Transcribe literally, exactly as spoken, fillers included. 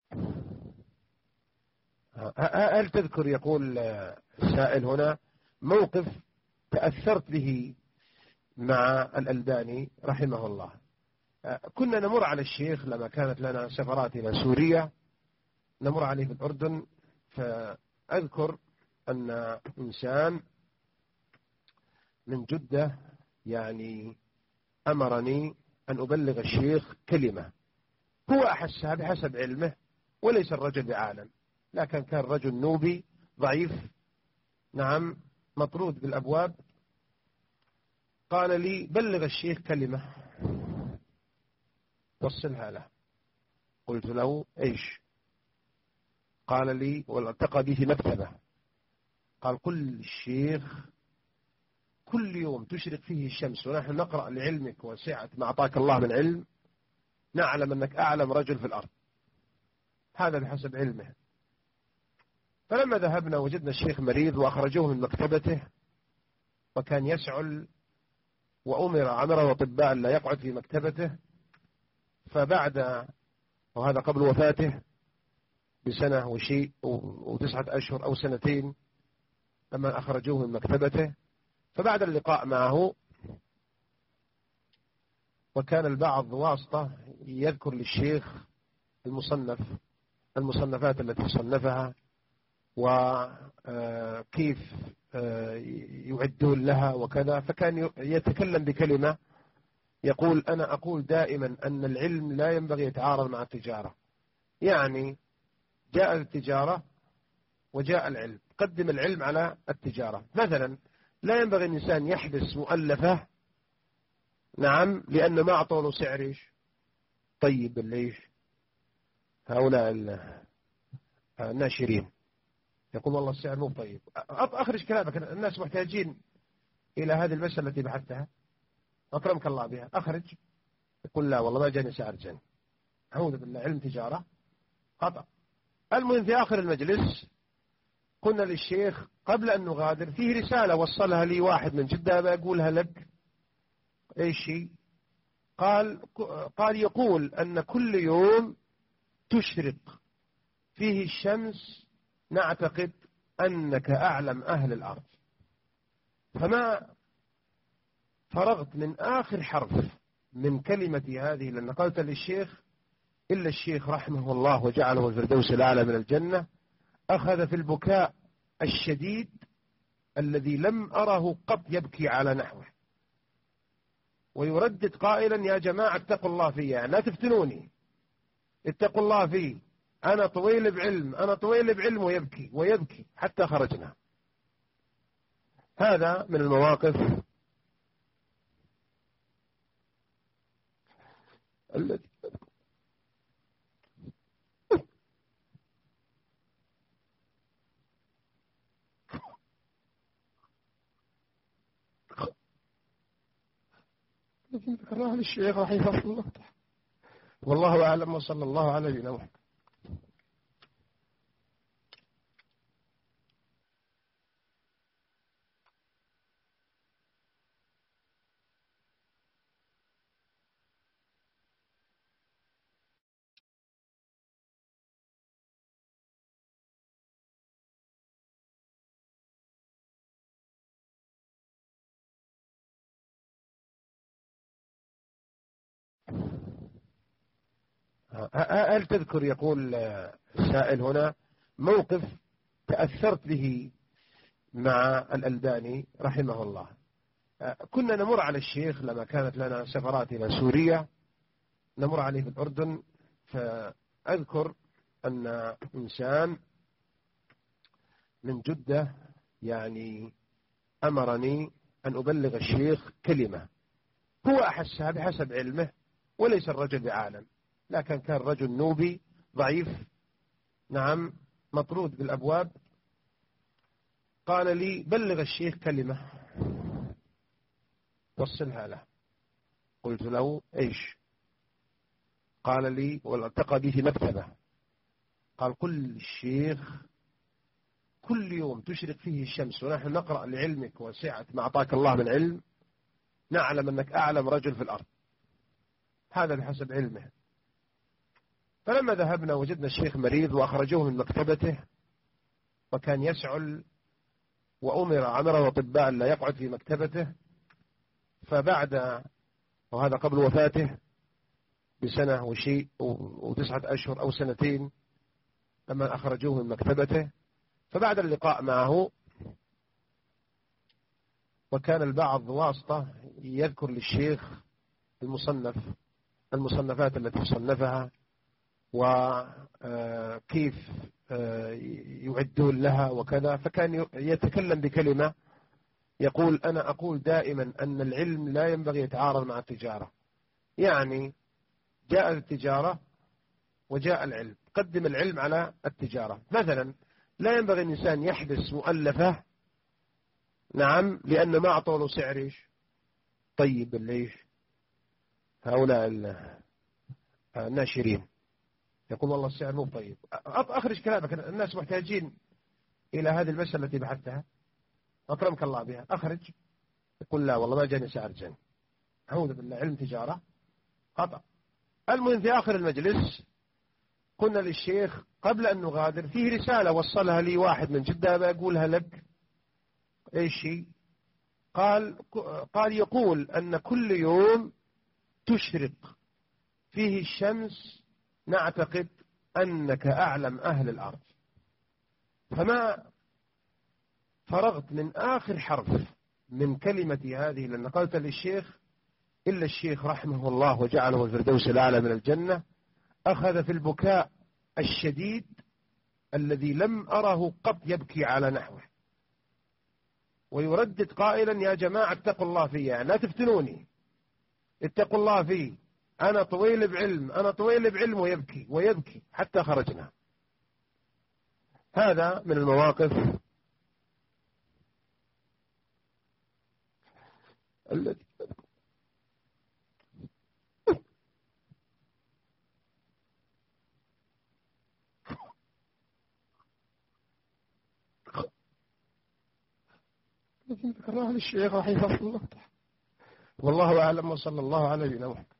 هل تذكر، يقول السائل هنا، موقف تأثرت به مع الألباني رحمه الله؟ كنا نمر على الشيخ لما كانت لنا سفرات إلى سوريا، نمر عليه في الأردن، فأذكر أن إنسان من جدة يعني أمرني أن أبلغ الشيخ كلمة هو أحسها بحسب علمه، وليس الرجل بعالم، لكن كان رجل نوبي ضعيف، نعم، مطرود بالأبواب. قال لي بلغ الشيخ كلمة وصلها له. قلت له ايش؟ قال لي، والتقى بي في مكتبه، قال قل الشيخ كل يوم تشرق فيه الشمس ونحن نقرأ لعلمك وسعة ما أعطاك الله من علم، نعلم أنك أعلم رجل في الأرض، هذا بحسب علمه. فلما ذهبنا وجدنا الشيخ مريض وأخرجوه من مكتبته، وكان يسعل، وأمر أمره الأطباء لا يقعد في مكتبته. فبعد، وهذا قبل وفاته بسنة وشيء وتسعة أشهر أو سنتين، لما أخرجوه من مكتبته، فبعد اللقاء معه، وكان البعض واسطة يذكر للشيخ المصنف المصنفات التي صنفها وكيف يعدون لها وكذا، فكان يتكلم بكلمة يقول أنا أقول دائما أن العلم لا ينبغي يتعارض مع التجارة، يعني جاء التجارة وجاء العلم، قدم العلم على التجارة. مثلا لا ينبغي الإنسان يحبس مؤلفة، نعم، لأن ما أعطوا له سعر إيش طيب، ليش هؤلاء الناشرين يقول والله السعر مو طيب، أخرج كلامك، الناس محتاجين إلى هذه المسألة التي بحثتها، أكرمك الله بها، أخرج. يقول لا والله ما جاني سعر جاني، أعوذ بالله، علم تجارة خطأ. المهم في آخر المجلس قلنا للشيخ قبل أن نغادر، فيه رسالة وصلها لي واحد من جدة بقولها لك. ايش هي؟ قال قال يقول أن كل يوم تشرق فيه الشمس نعتقد أنك أعلم أهل الأرض. فما فرغت من آخر حرف من كلمتي هذه اللي نقلت للشيخ إلا الشيخ رحمه الله وجعله الفردوس الأعلى من الجنة أخذ في البكاء الشديد الذي لم أره قط يبكي على نحوه، ويردد قائلا يا جماعة اتقوا الله في، يعني لا تفتنوني، اتقوا الله في، أنا طويل بعلم، أنا طويل بعلم، ويبكي ويبكي حتى خرجنا. هذا من المواقف التي ذكرناها للشيخ رحمه الله، والله أعلم، وصلى الله على نبينا محمد. هل تذكر، يقول السائل هنا، موقف تأثرت به مع الألباني رحمه الله؟ كنا نمر على الشيخ لما كانت لنا سفرات إلى سوريا، نمر عليه في الأردن، فأذكر أن إنسان من جدة يعني أمرني أن أبلغ الشيخ كلمة هو أحسها بحسب علمه، وليس الرجل بعالم، لكن كان رجل نوبي ضعيف، نعم، مطرود بالأبواب. قال لي بلغ الشيخ كلمة وصلها له. قلت له ايش؟ قال لي، والتقى بي في مكتبه، قال قل الشيخ كل يوم تشرق فيه الشمس ونحن نقرأ لعلمك وسعة ما أعطاك الله من علم، نعلم أنك أعلم رجل في الأرض، هذا بحسب علمه. فلما ذهبنا وجدنا الشيخ مريض وأخرجوه من مكتبته، وكان يسعل، وأمر عمره وطباء لا يقعد في مكتبته. فبعد، وهذا قبل وفاته بسنة وشيء وتسعة أشهر أو سنتين، لما أخرجوه من مكتبته، فبعد اللقاء معه، وكان البعض واسطة يذكر للشيخ المصنف المصنفات التي صنفها وكيف يعدون لها وكذا، فكان يتكلم بكلمة يقول: أنا أقول دائما أن العلم لا ينبغي يتعارض مع التجارة. يعني جاء التجارة وجاء العلم، قدم العلم على التجارة. مثلا لا ينبغي الإنسان يحبس مؤلفة، نعم، لأن ما أعطوا له سعر طيب ليش هؤلاء الناشرين، يقول والله السعر مو طيب. أخرج كلامك، الناس محتاجين إلى هذه المسألة التي بحثتها، أكرمك الله بها، أخرج. يقول لا والله ما جاني سعر جن، أعوذ بالله، علم تجارة خطأ. المهم في آخر المجلس قلنا للشيخ قبل أن نغادر، فيه رسالة وصلها لي واحد من جدة بقولها لك. إيش هي؟ قال قال يقول أن كل يوم تشرق فيه الشمس نعتقد أنك أعلم أهل الأرض. فما فرغت من آخر حرف من كلمتي هذه اللي نقلت للشيخ إلا الشيخ رحمه الله وجعله الفردوس الأعلى من الجنة أخذ في البكاء الشديد الذي لم أره قط يبكي على نحوه، ويردد قائلا: يا جماعة اتقوا الله في، يعني لا تفتنوني، اتقوا الله في، أنا طويل بعلم، أنا طويل بعلم، ويبكي ويبكي حتى خرجنا. هذا من المواقف التي ذكرها للشيخ رحمه الله. والله أعلم، وصلى الله على نبينا محمد.